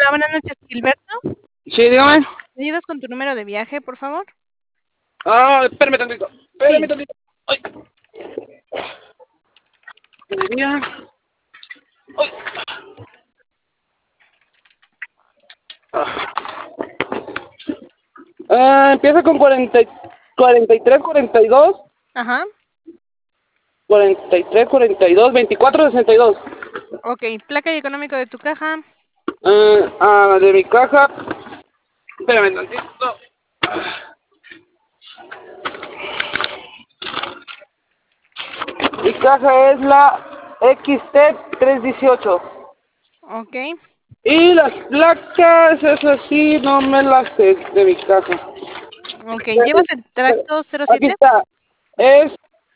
Hola, buenas noches, Gilberto. Sí, dígame. ¿Me ayudas con tu número de viaje, por favor? Espérame tantito. Espérame Sí. tantito. Ay, sería- ay. Empieza con 43, 42, Ajá. 43, 42, 24, 62. Ok, placa y económico de tu caja. De mi caja. Espérame tantito. Mi caja es la XT 318. Ok. Y las placas, esas sí, no me las sé de mi caja. Ok, ¿llevas el tracto Aquí 07? está. Es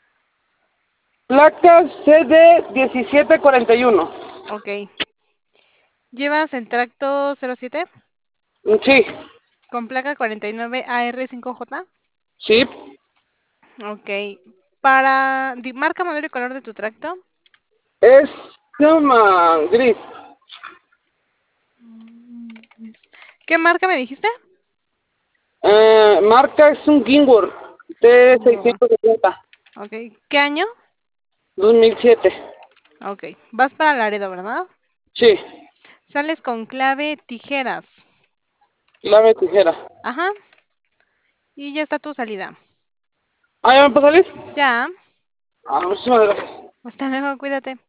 placas CD 1741. Ok. ¿Llevas el tracto 07? Sí, Con placa 49AR5J. sí. Ok. Marca, modelo y color de tu tracto. Es llama gris. ¿Qué marca me dijiste? Marca es un Gingor Gingor. T670. Ok. ¿Qué año? 2007. Ok. Vas para Laredo, ¿verdad? Sí, Sales con clave tijeras. clave tijera. Ajá. Y ya está tu salida. ¿Ya me puedo salir? Ya. Muchísimas gracias. Hasta luego, cuídate.